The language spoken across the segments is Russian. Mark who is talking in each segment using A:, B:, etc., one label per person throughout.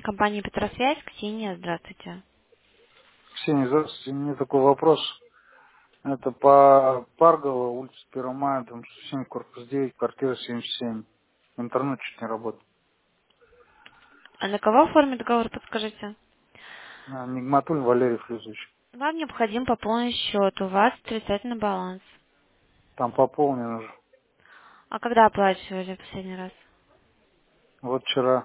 A: Компания Петросвязь, Ксения, здравствуйте.
B: Ксения, здравствуйте. У меня такой вопрос. Это по Паргово, улица 1 мая, дом 7, корпус 9, квартира 77. Интернет чуть не работает.
A: А на кого оформить договор, подскажите?
B: Нигматуллин Валерий Флюзович.
A: Вам необходимо пополнить счет, у вас отрицательный баланс.
B: Там пополнен уже.
A: А когда оплачивали последний раз?
B: Вот вчера.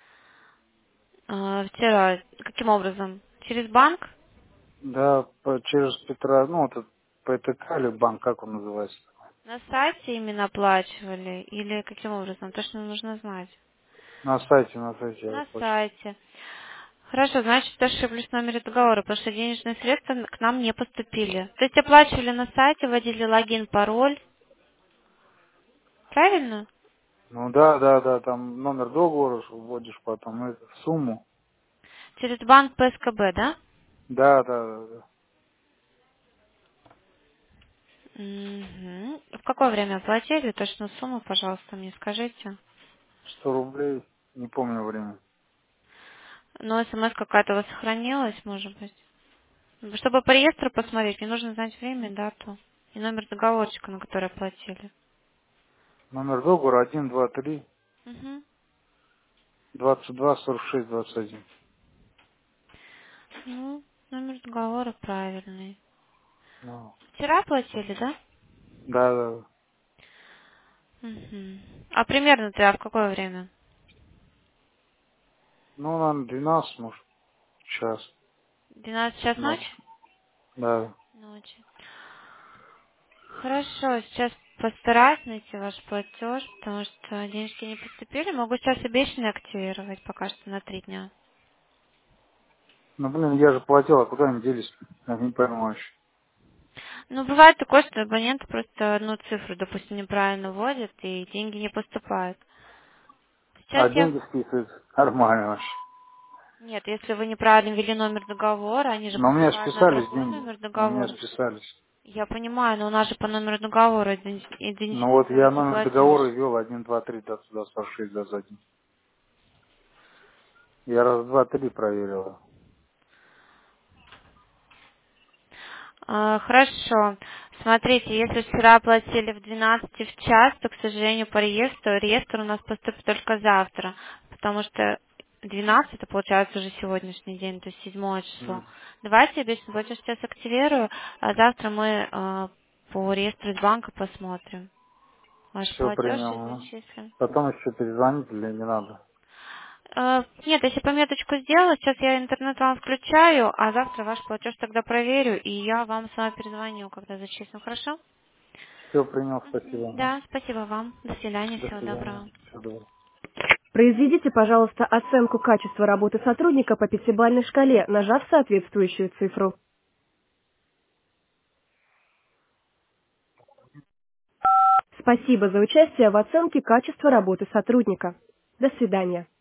A: Вчера. Каким образом? Через банк?
B: Да, через Петра, ну, вот этот ПТК или банк, как он называется?
A: На сайте именно оплачивали? Или каким образом? Точно нужно знать.
B: На сайте я
A: На
B: оплачу.
A: сайте. Хорошо, значит, ошиблись в номере договора, потому что денежные средства к нам не поступили. То есть оплачивали на сайте, вводили логин, пароль. Правильно?
B: Ну да, там номер договора вводишь потом, эту сумму.
A: Через банк ПСКБ, да?
B: Да.
A: Мгм. В какое время оплатили? Точную сумму, пожалуйста, мне скажите.
B: 100 рублей, не помню время.
A: Но смс какая-то у вас сохранилась, может быть? Чтобы по реестру посмотреть, мне нужно знать время, дату и номер договорчика, на который оплатили.
B: Номер договора 123
A: Угу.
B: 22 46 21.
A: Ну, номер договора правильный.
B: Ну,
A: Вчера оплатили, да?
B: да.
A: Угу. А примерно-то в какое время?
B: Ну, наверное, 12, может, час.
A: 12 час
B: Ночь.
A: ночи?
B: Да.
A: Ночи. Хорошо, сейчас постараюсь найти ваш платеж, потому что денежки не поступили. Могу сейчас обещанные активировать пока что на 3 дня.
B: Ну, блин, я же платил, а куда они делись? Я не понимаю еще.
A: Ну, бывает такое, что абонент просто одну цифру, допустим, неправильно вводит, и деньги не поступают. Сейчас
B: А
A: я...
B: деньги списывают нормально вообще.
A: Нет, если вы неправильно ввели номер договора, они же
B: Но у меня
A: поступают на
B: списались
A: другой
B: деньги.
A: номер
B: У меня
A: договора.
B: списались.
A: Я понимаю, но у нас же по номеру договора
B: Ну вот я
A: идентифицируется
B: номер
A: платеж.
B: договора ввел 123 22 46 21. Я раз, два, три проверил.
A: Хорошо. Смотрите, если вчера оплатили в 12 в час, то, к сожалению, по реестр у нас поступит только завтра, потому что 12 это получается уже сегодняшний день, то есть 7 число. Давайте я обещанный платеж сейчас активирую, а завтра мы по реестру из банка посмотрим. Ваш
B: Все
A: платеж
B: принял.
A: и
B: Ну.
A: зачислим.
B: Потом еще перезвонить или не надо?
A: Нет, если пометочку сделаю, сейчас я интернет вам включаю, а завтра ваш платеж тогда проверю, и я вам с вами перезвоню, когда зачислим, хорошо?
B: Все принял,
A: Мгм.
B: спасибо.
A: Да, спасибо вам. До свидания,
B: До
A: всего
B: свидания.
A: доброго.
B: Всего доброго.
C: Произведите, пожалуйста, оценку качества работы сотрудника по пятибалльной шкале, нажав соответствующую цифру. Спасибо за участие в оценке качества работы сотрудника. До свидания.